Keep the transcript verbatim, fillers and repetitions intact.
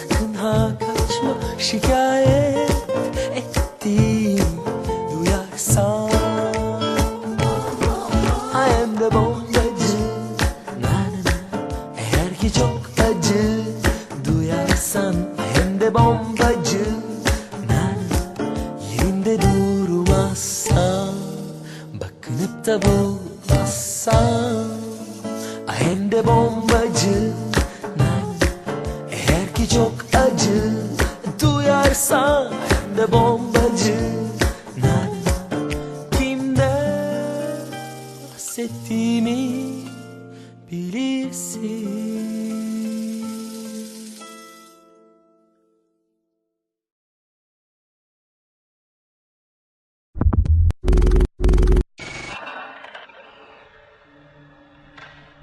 sakın ha kaçma, şikayet ettiğimi duyarsan. I am the bombacı, na na na. Eğer ki çok acı duyarsan, I am the bombacı, na na. Yerinde durmazsan, bakınıp da bulmazsan, I am the bombacı, na na. Eğer ki çok acı duyarsan, I am the bombacı, na na. Kimden bahsettiğimi bilirsin.